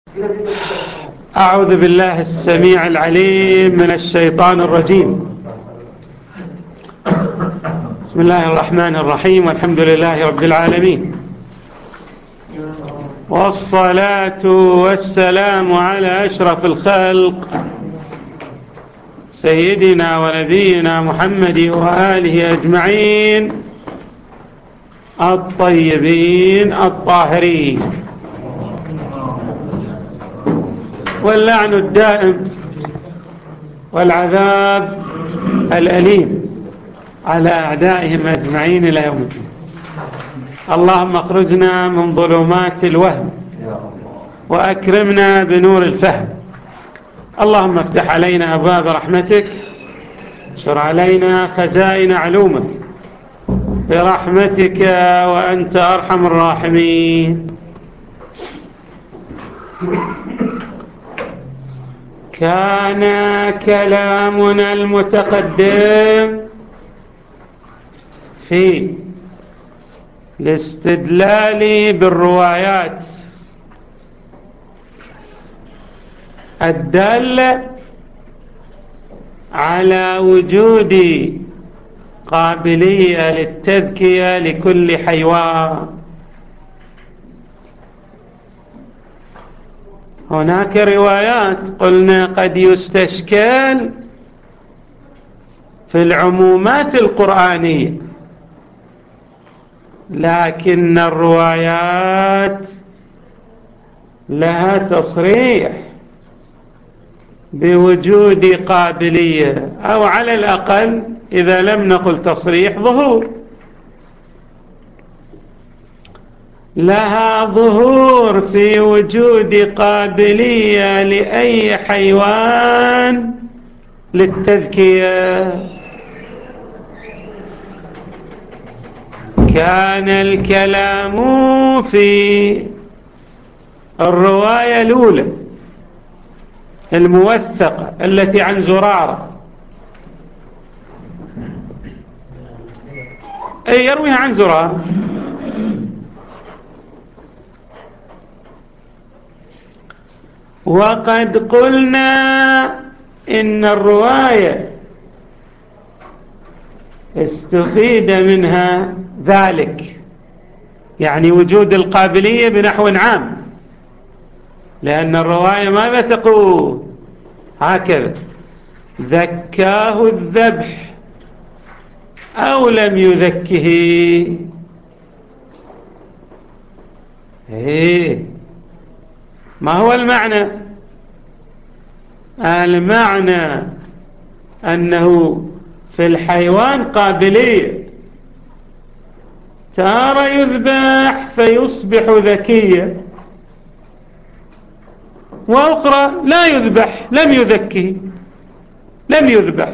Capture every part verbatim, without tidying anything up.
أعوذ بالله السميع العليم من الشيطان الرجيم. بسم الله الرحمن الرحيم، والحمد لله رب العالمين، والصلاة والسلام على أشرف الخلق سيدنا ونبينا محمد وآله أجمعين الطيبين الطاهرين، واللعن الدائم والعذاب الأليم على أعدائهم أجمعين إلى يوم الدين. اللهم اخرجنا من ظلمات الوهم وأكرمنا بنور الفهم. اللهم افتح علينا أبواب رحمتك، انشر علينا خزائن علومك برحمتك وأنت أرحم الراحمين. كان كلامنا المتقدم في الاستدلال بالروايات الدالة على وجود قابلية للتذكية لكل حيوان. هناك روايات قلنا قد يستشكل في العمومات القرآنية، لكن الروايات لها تصريح بوجود قابلية، أو على الأقل إذا لم نقل تصريح ظهور، لها ظهور في وجود قابلية لأي حيوان للتذكية. كان الكلام في الرواية الأولى الموثقة التي عن زرارة، أي يرويها عن زرارة، وقد قلنا إن الرواية استفيد منها ذلك، يعني وجود القابلية بنحو عام، لأن الرواية ماذا تقول؟ هكذا: ذكاه الذبح أو لم يذكه. إيه ما هو المعنى؟ المعنى أنه في الحيوان قابلية، تارة يذبح فيصبح ذكيا، وأخرى لا يذبح لم يذكه، لم يذبح.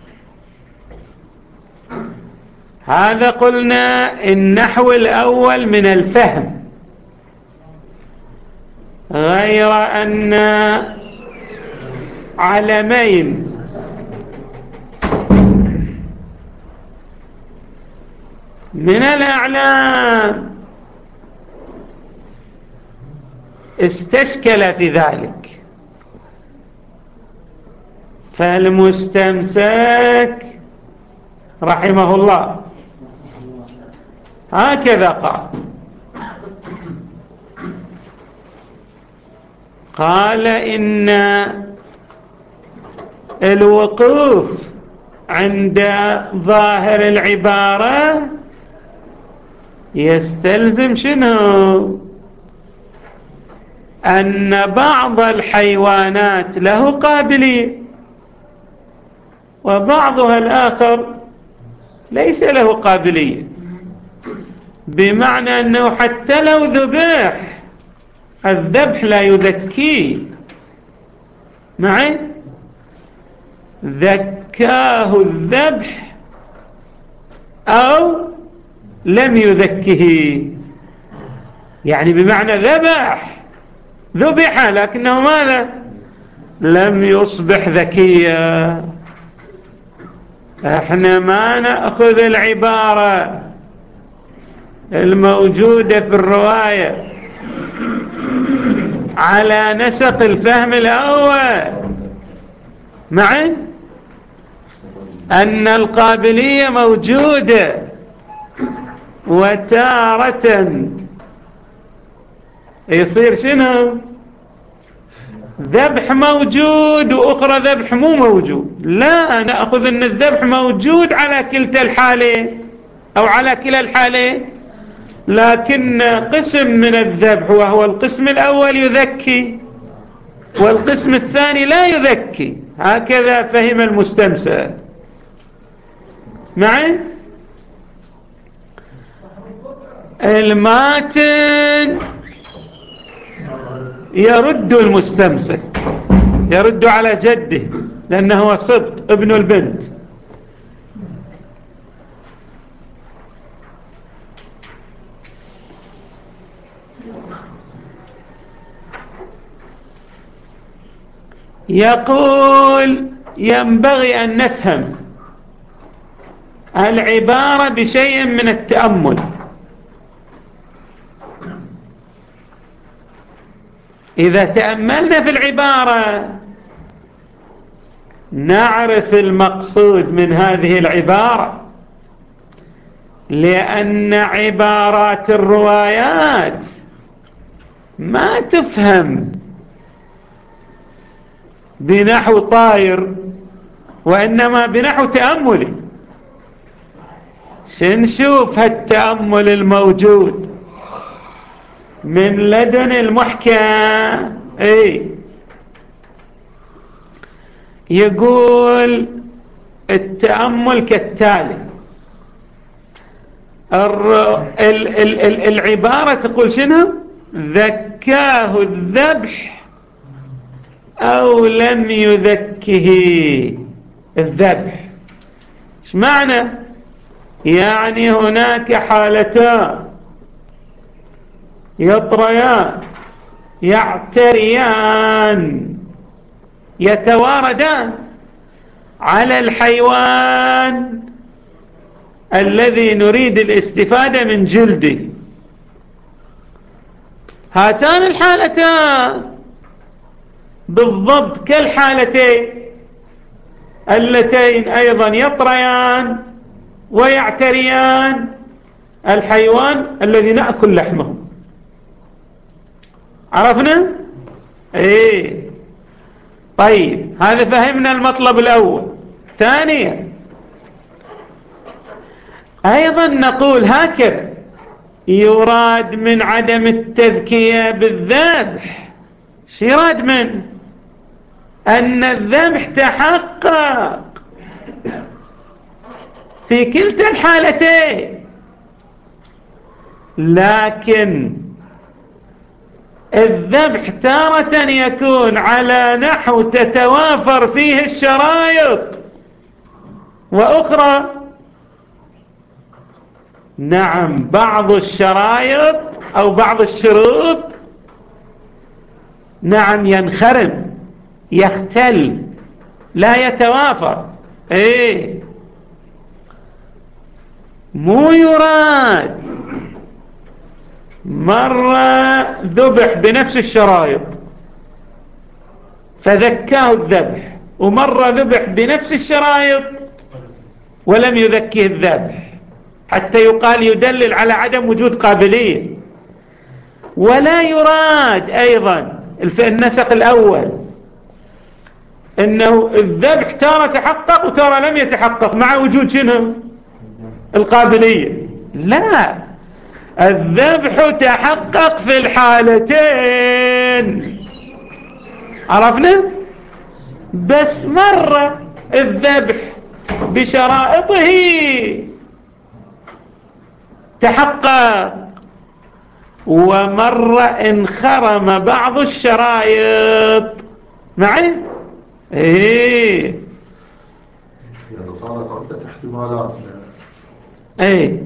هذا قلنا النحو الأول من الفهم، غير أن علمين من الأعلام استشكل في ذلك، فالمستمسك رحمه الله هكذا قال: قال إن الوقوف عند ظاهر العبارة يستلزم شنو؟ أن بعض الحيوانات له قابلية وبعضها الآخر ليس له قابلية، بمعنى أنه حتى لو ذبح الذبح لا يذكيه. معي؟ ذكاه الذبح أو لم يذكه، يعني بمعنى ذبح ذبح لكنه ماذا؟ لم يصبح ذكيا. احنا ما نأخذ العبارة الموجودة في الرواية على نسق الفهم الأول معي أن القابلية موجودة، وتارة يصير شنو ذبح موجود وأخرى ذبح مو موجود. لا، نأخذ أن الذبح موجود على كلتا الحالين أو على كلا الحالين، لكن قسم من الذبح وهو القسم الأول يذكي والقسم الثاني لا يذكي. هكذا فهم المستمسك معي. الماتن يرد المستمسك، يرد على جده لأنه هو سبط ابن البنت. يقول ينبغي أن نفهم العبارة بشيء من التأمل. إذا تأملنا في العبارة نعرف المقصود من هذه العبارة، لأن عبارات الروايات ما تفهم بنحو طائر، وإنما بنحو تأملي. شنشوف هالتأمل الموجود من لدن المحكى. اي يقول التأمل كالتالي. العبارة تقول شنو؟ ذكاه الذبح أو لم يذكه الذبح. ايش معنى؟ يعني هناك حالتان يطريان يعتريان يتواردان على الحيوان الذي نريد الاستفادة من جلده. هاتان الحالتان بالضبط كالحالتين اللتين أيضا يطريان ويعتريان الحيوان الذي نأكل لحمه. عرفنا؟ ايه طيب، هذا فهمنا المطلب الأول. ثانيا أيضا نقول هكذا يراد من عدم التذكية بالذبح. شو يراد من أن الذبح تحقق في كلتا الحالتين، لكن الذبح تارة يكون على نحو تتوافر فيه الشرائط، وأخرى نعم بعض الشرائط أو بعض الشروط نعم ينخرم يختل لا يتوافر. ايه مو يراد مرة ذبح بنفس الشرائط فذكاه الذبح، ومرة ذبح بنفس الشرائط ولم يذكيه الذبح، حتى يقال يدلل على عدم وجود قابلية. ولا يراد أيضا النسق الأول أنه الذبح تارة تحقق وتارة لم يتحقق مع وجود شنو القابلية. لا، الذبح تحقق في الحالتين. عرفنا؟ بس مرة الذبح بشرائطه تحقق، ومرة انخرم بعض الشرائط. معي؟ ايه يعني صارت عدة احتمالات. ايه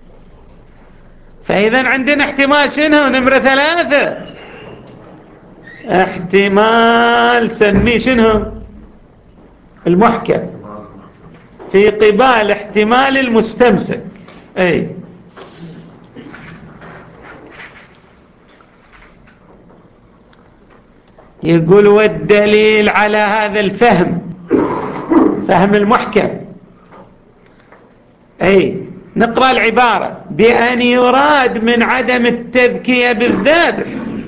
فإذا عندنا احتمال شنو نمرة ثلاثة، احتمال سميه شنو المحكم في قبال احتمال المستمسك. اي يقول والدليل على هذا الفهم فهم المحكم، أي نقرأ العبارة بأن يراد من عدم التذكية بالذبح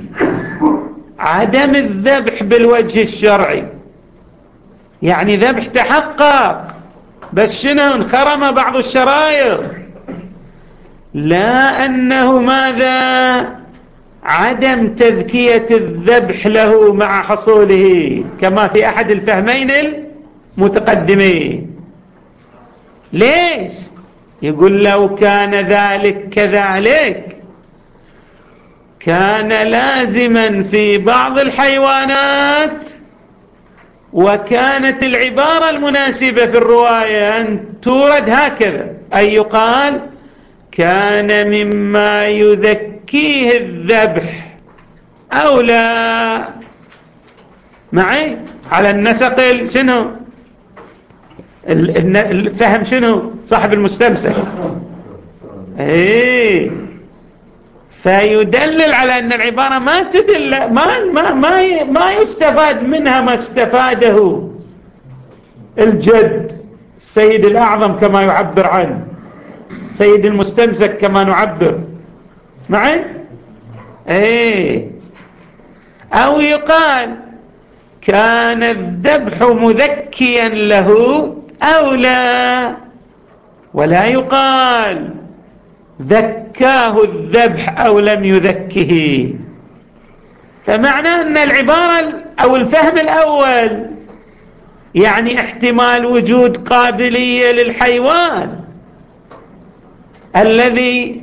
عدم الذبح بالوجه الشرعي، يعني ذبح تحقق بس شنو انخرم بعض الشرائط، لا أنه ماذا عدم تذكية الذبح له مع حصوله كما في أحد الفهمين المتقدمين. ليش؟ يقول لو كان ذلك كذلك كان لازما في بعض الحيوانات، وكانت العبارة المناسبة في الرواية أن تورد هكذا، أي يقال كان مما يذكيه الذبح أو لا، معي على النسق شنو الفهم شنو صاحب المستمسك، ايه فيدلل على أن العبارة ما تدل ما ما ما ما يستفاد منها ما استفاده الجد السيد الأعظم كما يعبر عنه، سيد المستمسك كما نعبر معي، ايه أو يقال كان الذبح مذكيا له أو لا، ولا يقال ذكاه الذبح أو لم يذكه. فمعنى أن العبارة أو الفهم الأول يعني احتمال وجود قابلية للحيوان الذي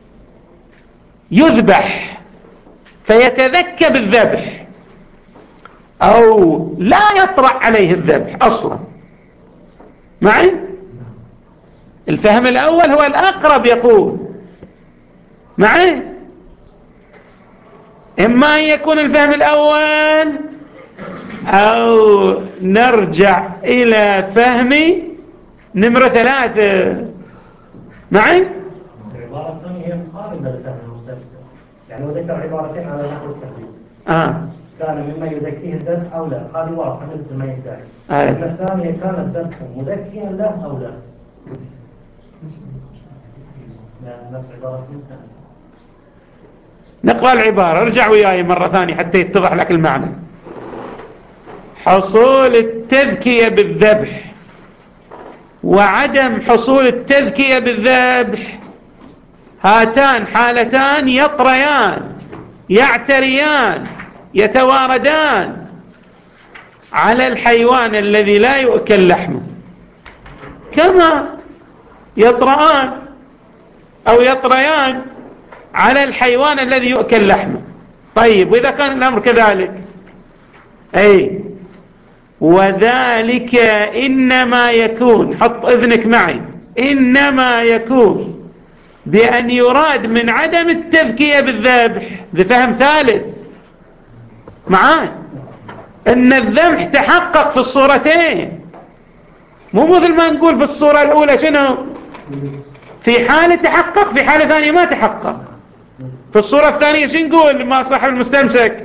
يذبح فيتذكى بالذبح أو لا يطرأ عليه الذبح أصلا، معي الفهم الأول هو الأقرب يقول معي، إما أن يكون الفهم الأول أو نرجع إلى فهم نمرة ثلاثة معي. العبارة الثانية هي مقاربة لفهم المستفسر، يعني وذكر عبارتين على نحو التقريب. آه. كان مما يذكيه الذبح أو لا، هذه واضحة مثل ما يدعي. آه. الثانية كان الذبح مذكيا له أو لا، نفس عبارة المستفسر. نقرأ العبارة، ارجع وياي مرة ثانية حتى يتضح لك المعنى. حصول التذكية بالذبح وعدم حصول التذكية بالذبح هاتان حالتان يطريان يعتريان يتواردان على الحيوان الذي لا يؤكل لحمه كما يطرآن أو يطريان على الحيوان الذي يؤكل لحمه. طيب وإذا كان الأمر كذلك أي وذلك إنما يكون، حط إذنك معي، إنما يكون بأن يراد من عدم التذكية بالذبح، بفهم ثالث معاي، أن الذبح تحقق في الصورتين، مو مثل ما نقول في الصورة الأولى شنو في حالة تحقق في حالة ثانية ما تحقق. في الصورة الثانية شو نقول ما صاحب المستمسك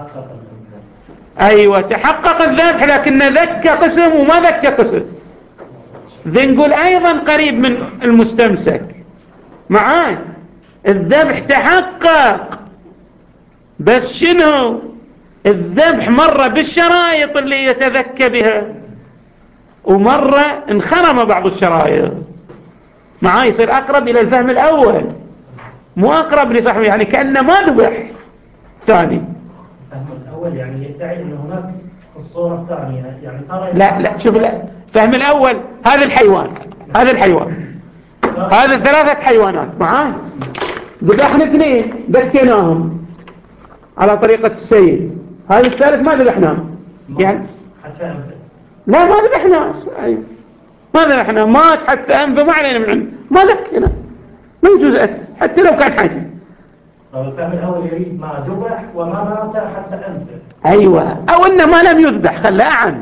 أيوة تحقق الذبح لكن ذكى قسم وما ذكى قسم، ذي نقول أيضا قريب من المستمسك معاي، الذبح تحقق بس شنو الذبح مرة بالشرائط اللي يتذكى بها ومرة انخرم بعض الشرائط معاي، يصير أقرب إلى الفهم الأول مو أقرب لصاحبه، يعني كأنه ما ذبح ثاني. الفهم الأول يعني يدعي أن هناك في الصورة الثانية يعني ترى لا لا شوف لا الفهم الأول هذا الحيوان هذا الحيوان هذا ثلاثة حيوانات معاي، ذبحنا اثنين ذكيناهم على طريقة السيد، هذا الثالث ما ذبحناه يعني لا ما ذبحناه أيوه ما ذبحنا مات حتى أنفه ما علينا من عنده ما ذكينا ما يجوز أكل حتى لو كان حي. الفهم الأول يريد ما ذبح وما مات حتى أنفه أيوة أو إنه ما لم يذبح خلاه عن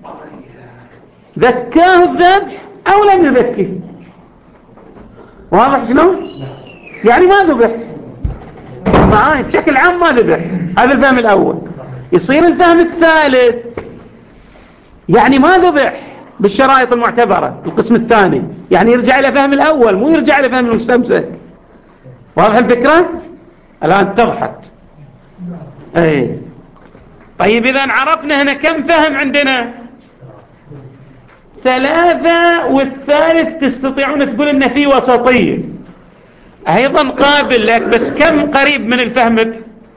ذكاه الذبح أو لم يذكيه، واضح شنو يعني ما ذبح معاي بشكل عام ما ذبح، هذا الفهم الأول. يصير الفهم الثالث يعني ما ذبح بالشرائط المعتبرة القسم الثاني، يعني يرجع إلى فهم الأول مو يرجع إلى فهم المستمسك. واضح الفكرة؟ الآن اتضحت. ايه طيب إذا عرفنا هنا كم فهم عندنا؟ ثلاثة، والثالث تستطيعون تقول إن في وسطية أيضا قابل لك، بس كم قريب من الفهم؟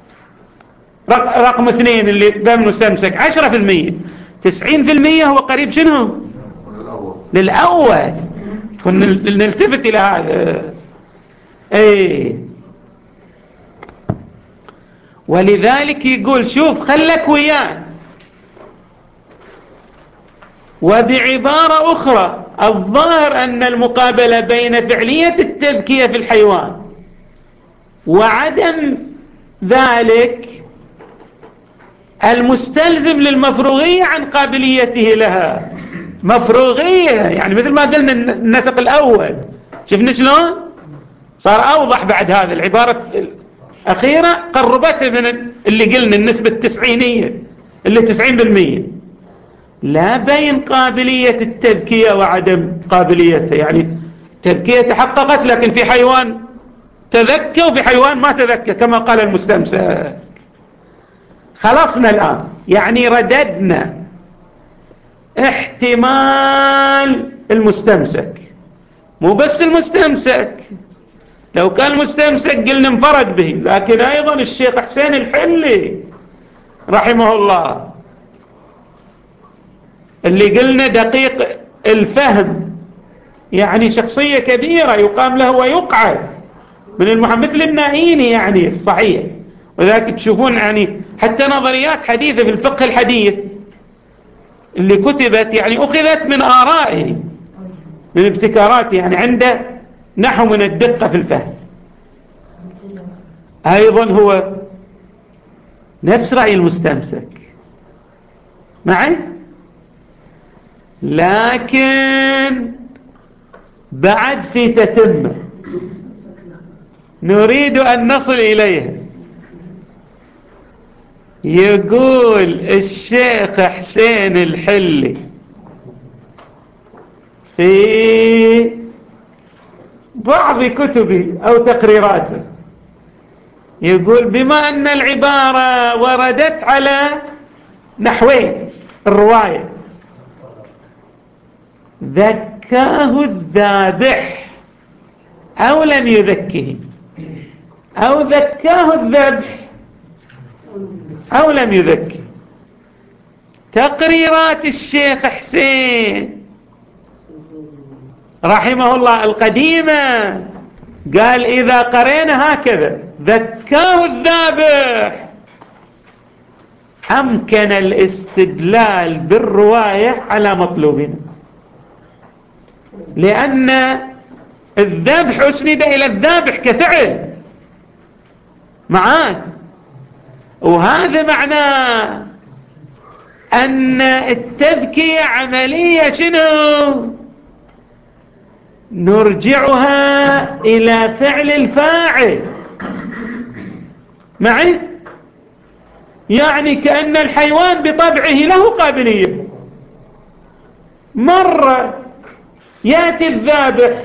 رقم اثنين اللي فهم مستمسك عشرة في المية، تسعين في المية هو قريب شنو؟ للأول. نلتفت إلى هذا. ايه ولذلك يقول شوف خلك وياه. وبعبارة أخرى الظاهر أن المقابلة بين فعلية التذكية في الحيوان وعدم ذلك المستلزم للمفروغية عن قابليته لها. مفروغية يعني مثل ما قلنا النسق الأول، شفنا شلون صار أوضح بعد هذا. العبارة الأخيرة قربته من اللي قلنا النسبة التسعينية اللي تسعين بالمية، لا بين قابلية التذكية وعدم قابليتها. يعني التذكية تحققت لكن في حيوان تذكى وفي حيوان ما تذكى كما قال المستمسك. خلصنا الآن، يعني رددنا احتمال المستمسك، مو بس المستمسك. لو كان المستمسك قلنا انفرد به، لكن أيضا الشيخ حسين الحلي رحمه الله اللي قلنا دقيق الفهم، يعني شخصية كبيرة يقام له ويقعد من المحمد مثل النائيني يعني الصحيح. وذلك تشوفون يعني حتى نظريات حديثة في الفقه الحديث اللي كتبت يعني أخذت من آرائه من ابتكاراته، يعني عنده نحو من الدقة في الفهم. أيضا هو نفس رأي المستمسك معي، لكن بعد في تتمة نريد أن نصل إليها. يقول الشيخ حسين الحلي في بعض كتبه أو تقريراته، يقول بما أن العبارة وردت على نحوين الرواية، ذكاه الذابح أو لم يذكه، أو ذكاه الذبح أو لم يذكه. تقريرات الشيخ حسين رحمه الله القديمة قال إذا قرينا هكذا ذكاه الذابح أمكن الاستدلال بالرواية على مطلوبنا، لأن الذبح أسند إلى الذابح كفعل معاه، وهذا معناه أن التذكية عملية شنو نرجعها إلى فعل الفاعل معي. يعني كأن الحيوان بطبعه له قابلية، مرة يأتي الذابح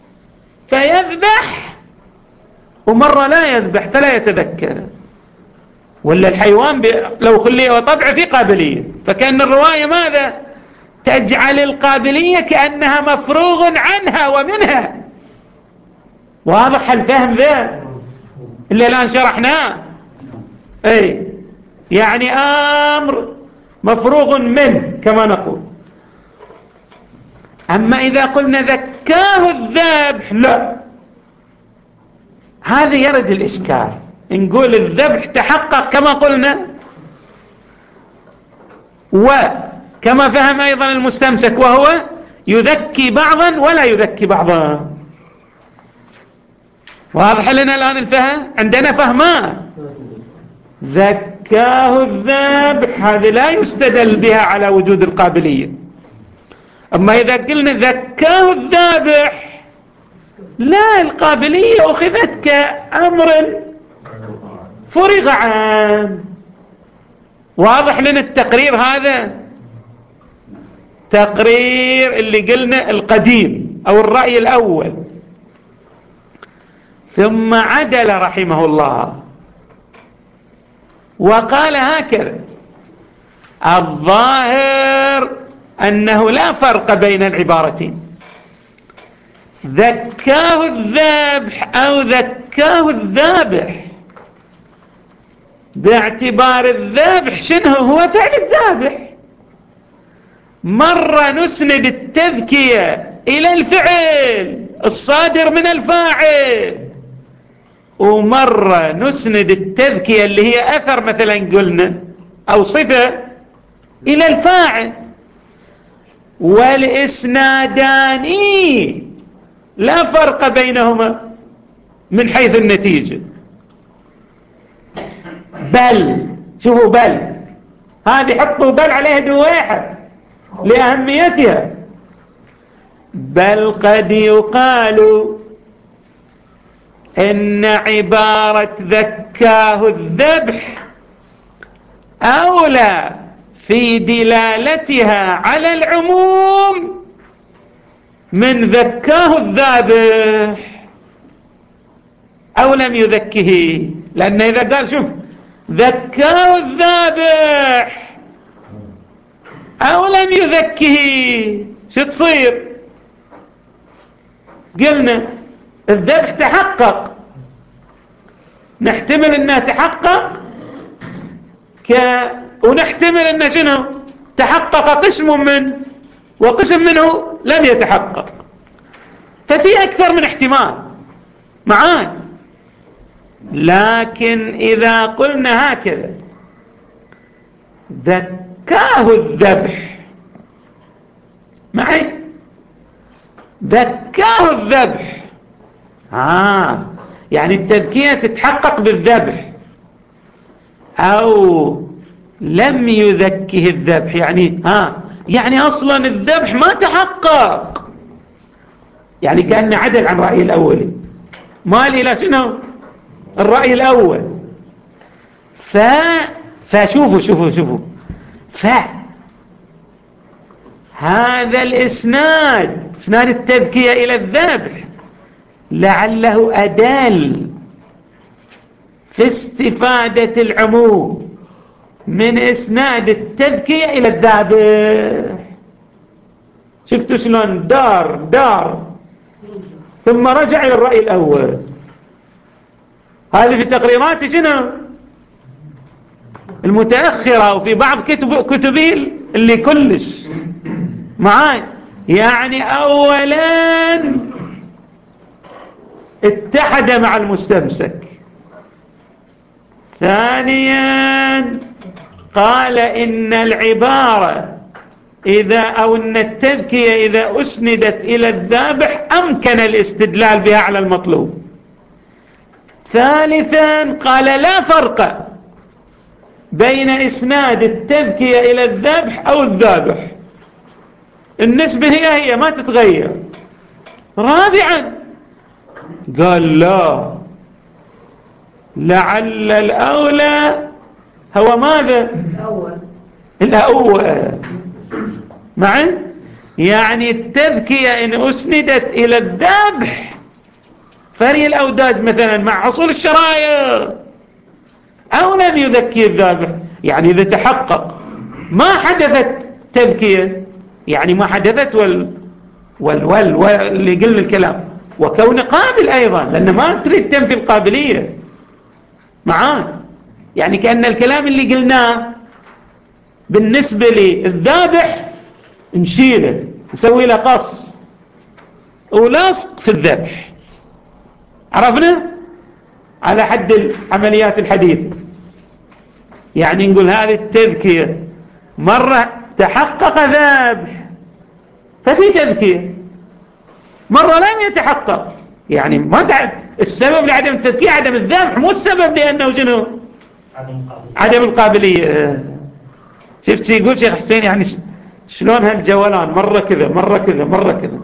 فيذبح ومرة لا يذبح فلا يتذكر. ولا الحيوان لو خليه وطبعه في قابلية، فكأن الرواية ماذا تجعل القابلية كأنها مفروغ عنها ومنها. واضح الفهم ذا اللي الآن شرحناه؟ اي يعني أمر مفروغ منه كما نقول. أما إذا قلنا ذكاه الذبح لا، هذا يرد الإشكال. نقول الذبح تحقق كما قلنا، وكما فهم أيضا المستمسك وهو يذكي بعضا ولا يذكي بعضا. واضح لنا الآن الفهم؟ عندنا فهمان. ذكاه الذبح هذا لا يستدل بها على وجود القابلية. أما إذا قلنا ذكاه الذبح لا، القابلية أخذت كأمر فرغ عنه. واضح لنا التقرير هذا؟ تقرير اللي قلنا القديم أو الرأي الأول. ثم عدل رحمه الله وقال هكذا: الظاهر أنه لا فرق بين العبارتين، ذكاه الذبح أو ذكاه الذابح، باعتبار الذبح شنو هو فعل الذابح. مرة نسند التذكية إلى الفعل الصادر من الفاعل، ومرة نسند التذكية اللي هي أثر مثلا قلنا أو صفة إلى الفاعل، والإسنادان لا فرق بينهما من حيث النتيجة. بل شوفوا بل هذه حطوا بل عليها دويحة لأهميتها. بل قد يقال إن عبارة ذكاه الذبح أولى في دلالتها على العموم من ذكاه الذابح أو لم يذكه. لأن إذا قال شوف ذكاه الذابح أو لم يذكه شو تصير؟ قلنا الذبح تحقق، نحتمل أنه تحقق ك... ونحتمل أنه شنو تحقق قسم منه وقسم منه لم يتحقق، ففي أكثر من احتمال معان. لكن إذا قلنا هكذا ذكاه الذبح معي، ذكاه الذبح آه يعني التذكية تتحقق بالذبح، أو لم يذكه الذبح يعني ها يعني أصلا الذبح ما تحقق، يعني كأنه عدل عن رأي الأول مال إلى شنو الرأي الأول. ف فشوفوا شوفوا شوفوا ف هذا الإسناد إسناد التذكية إلى الذبح لعله أدل في استفادة العموم من إسناد التذكية إلى الذبح. شفتوا شلون دار دار ثم رجع إلى الرأي الأول. هذه في تقريرات شنو المتأخرة وفي بعض كتب كتبه اللي كلش معاي. يعني أولا اتحد مع المستمسك، ثانيا قال إن العبارة إذا أو أن التذكية إذا أسندت إلى الذابح أمكن الاستدلال بها على المطلوب، ثالثا قال لا فرق بين إسناد التذكية إلى الذبح أو الذابح، النسبة هي هي ما تتغير. رابعا قال لا لعل الأولى هو ماذا الأول الأول معي، يعني التذكية إن أسندت إلى الذبح فري الأوداج مثلا مع حصول الشرايع أو لم يذكي الذابح، يعني إذا تحقق ما حدثت تذكية يعني ما حدثت وال وال وال واللي قلنا الكلام وكون قابل أيضا، لأن ما تريد تنفي القابلية معاه. يعني كأن الكلام اللي قلناه بالنسبة للذابح نشيله نسوي له قص ولصق في الذبح، عرفنا على حد عمليات الحديث. يعني نقول هذه التذكية مرة تحقق ذبح ففي تذكية، مرة لم يتحقق يعني ما تعد السبب لعدم التذكية عدم الذبح، مو السبب لأنه شنو عدم القابلية. شفت يقول شيخ حسين يعني شلون هالجولان مرة كذا مرة كذا مرة كذا.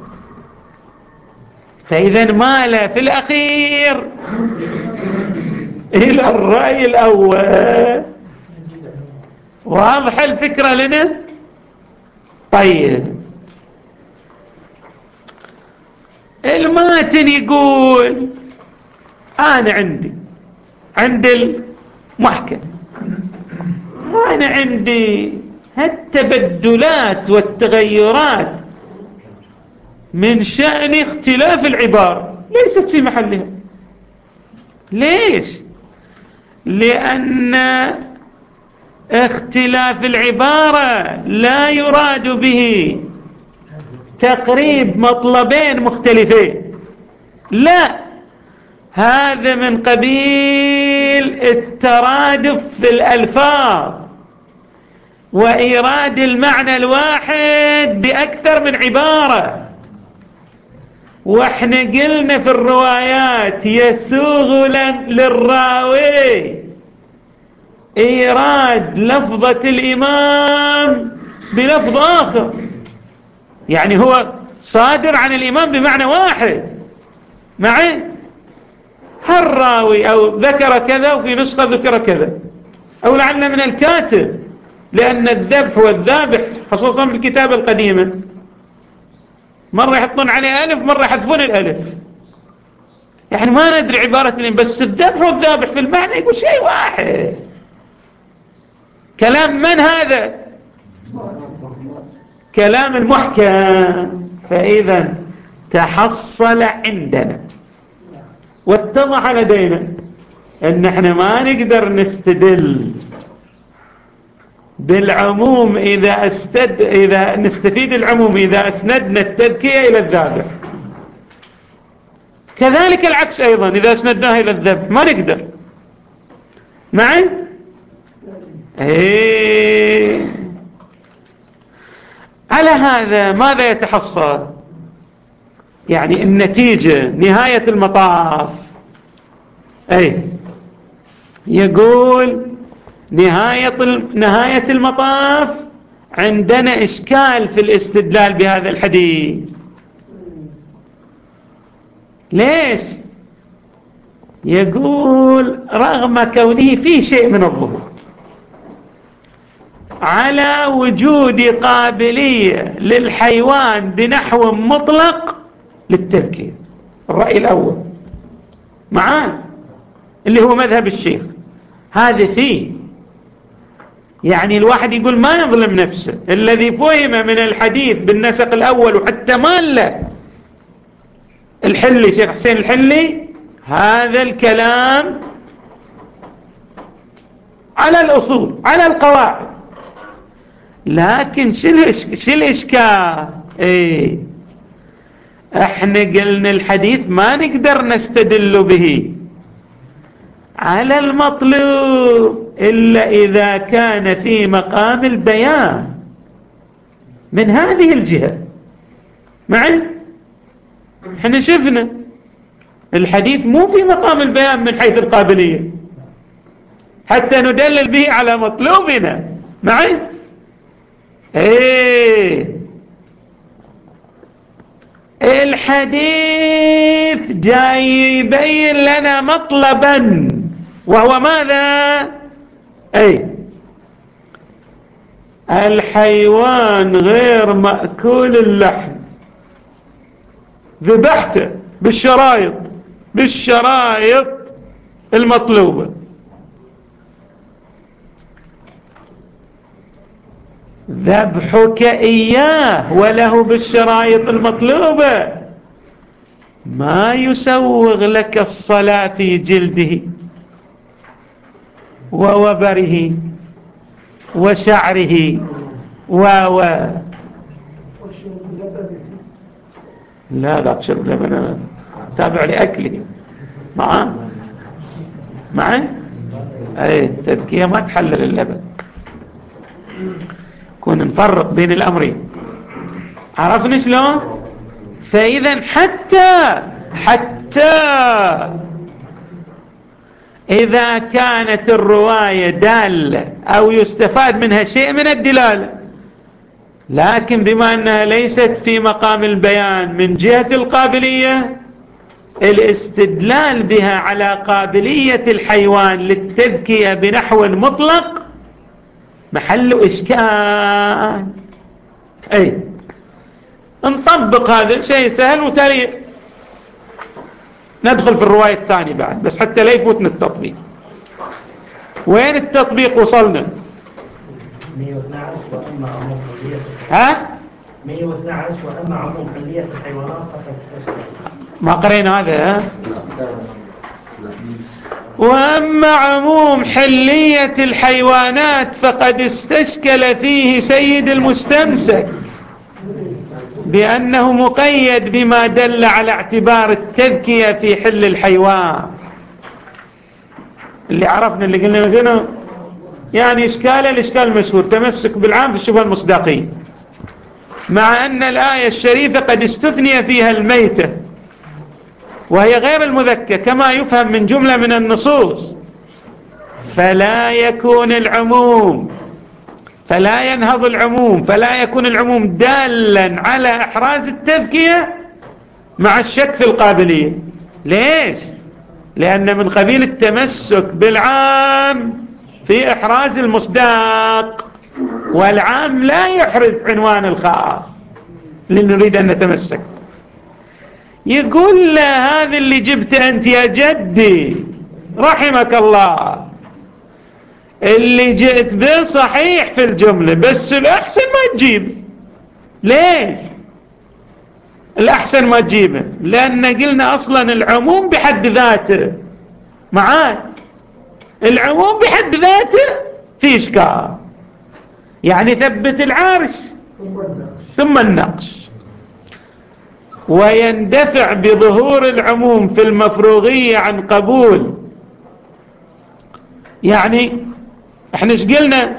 فإذا مال في الأخير إلى الرأي الأول واضح الفكرة لنا؟ طيب الماتن يقول أنا عندي عند المحكم أنا عندي التبدلات والتغيرات من شأن اختلاف العبارة ليست في محلها. ليش؟ لأن اختلاف العبارة لا يراد به تقريب مطلبين مختلفين، لا، هذا من قبيل الترادف في الألفاظ وإيراد المعنى الواحد بأكثر من عبارة. واحنا قلنا في الروايات يسوغ للراوي إيراد لفظة الإمام بلفظ آخر، يعني هو صادر عن الإمام بمعنى واحد معي، هالراوي أو ذكر كذا وفي نسخة ذكر كذا، أو لعل من الكاتب، لأن الذبح والذابح خصوصا في الكتابة القديمة مرة يحطون عليه ألف مرة يحذفون الألف، يعني ما ندري عبارة الإمام، بس الذبح والذابح في المعنى يقول شيء واحد. كلام من هذا؟ كلام المحكم. فإذا تحصل عندنا واتضح لدينا أن احنا ما نقدر نستدل بالعموم إذا, استد... إذا نستفيد العموم إذا أسندنا التذكية إلى الذابح، كذلك العكس أيضا إذا أسندناه إلى الذبح ما نقدر. معي؟ إيه. على هذا ماذا يتحصل؟ يعني النتيجة نهاية المطاف أي يقول نهاية نهاية المطاف عندنا إشكال في الاستدلال بهذا الحديث. ليش؟ يقول رغم كونه فيه شيء من الضبط على وجود قابلية للحيوان بنحو مطلق للتذكير، الرأي الأول معاه اللي هو مذهب الشيخ، هذا فيه، يعني الواحد يقول ما يظلم نفسه. الذي فهم من الحديث بالنسق الأول وحتى مال الحلي شيخ حسين الحلي هذا الكلام على الأصول على القواعد، لكن شو الإشكال؟ ايه احنا قلنا الحديث ما نقدر نستدل به على المطلوب إلا إذا كان في مقام البيان من هذه الجهة. معي؟ احنا شفنا الحديث مو في مقام البيان من حيث القابلية حتى ندلل به على مطلوبنا. معي؟ ايه الحديث جاي يبين لنا مطلبا وهو ماذا؟ اي الحيوان غير مأكول اللحم ذبحته بالشرايط بالشرايط المطلوبة، ذبحك إياه وله بالشرايط المطلوبة ما يسوغ لك الصلاة في جلده ووبره وشعره و و لا لا شرب لبن أنا تابع لأكله معاه معاه اي التذكية ما تحلل اللبن، كون نفرق بين الأمرين. عرفنا شلون؟ فإذا حتى حتى إذا كانت الرواية دالة أو يستفاد منها شيء من الدلالة، لكن بما أنها ليست في مقام البيان من جهة القابلية، الاستدلال بها على قابلية الحيوان للتذكية بنحو مطلق محل إشكال. أي نطبق هذا شيء سهل وتالي ندخل في الرواية الثانية بعد، بس حتى لا يفوتنا التطبيق. وين التطبيق وصلنا؟ مئة واثني عشر وأما عموم حلية ها؟ مئة واثني عشر وأما عموم حلية الحيوانات فتستشكل. ما قرينا هذا ها؟ وأما عموم حلية الحيوانات فقد استشكل فيه سيد المستمسك بأنه مقيد بما دل على اعتبار التذكية في حل الحيوان. اللي عرفنا اللي قلنا مثلا يعني إشكال الإشكال المشهور تمسك بالعام في الشبهة المصداقية، مع أن الآية الشريفة قد استثني فيها الميتة وهي غير المذكى كما يفهم من جملة من النصوص، فلا يكون العموم فلا ينهض العموم فلا يكون العموم دالا على إحراز التذكية مع الشك في القابلية. ليش؟ لأن من قبيل التمسك بالعام في إحراز المصداق، والعام لا يحرز عنوان الخاص لنريد أن نتمسك. يقول له هذا اللي جبت أنت يا جدي رحمك الله، اللي جئت به صحيح في الجملة، بس الأحسن ما تجيب. ليش الأحسن ما تجيبه؟ لأن قلنا أصلا العموم بحد ذاته معاي العموم بحد ذاته في إشكال، يعني ثبت العرش ثم النقش. ويندفع بظهور العموم في المفروغية عن قبول. يعني احنا ايش قلنا؟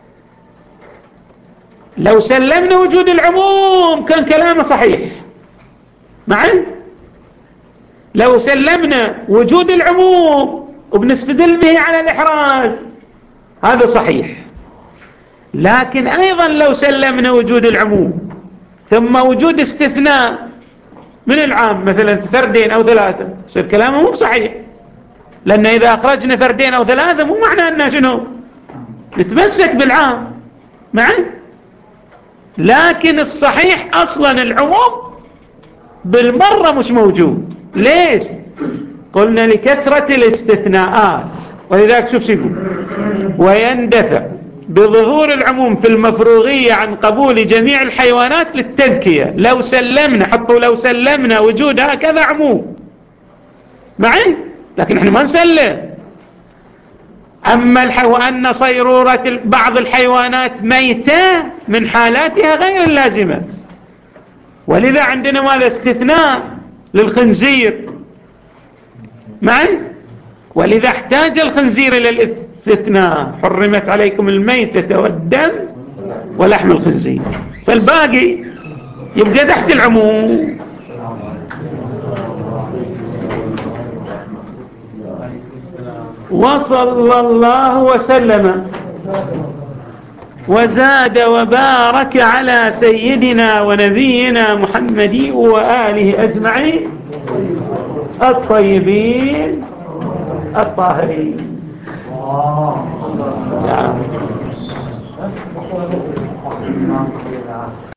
لو سلمنا وجود العموم كان كلامه صحيح معي. لو سلمنا وجود العموم وبنستدل به على الإحراز هذا صحيح. لكن أيضا لو سلمنا وجود العموم ثم وجود استثناء من العام مثلا فردين أو ثلاثة يصير كلامه مو صحيح، لأن إذا أخرجنا فردين أو ثلاثة مو معنى أننا شنو نتمسك بالعام معي. لكن الصحيح أصلا العموم بالمرة مش موجود. ليش؟ قلنا لكثرة الاستثناءات. ولذلك شوف شو يقول: ويندفع بظهور العموم في المفروغية عن قبول جميع الحيوانات للتذكية. لو سلمنا حطوا لو سلمنا وجود هكذا عموم معي، لكن احنا ما نسلم. أما الحيو... أن صيرورة بعض الحيوانات ميتة من حالاتها غير اللازمة، ولذا عندنا ماذا استثناء للخنزير معي، ولذا احتاج الخنزير إلى الاستثناء: حرمت عليكم الميتة والدم ولحم الخنزير. فالباقي يبقى تحت العموم. وصلى الله وسلم وزاد وبارك على سيدنا ونبينا محمد وآله أجمعين الطيبين الطاهرين. نعم.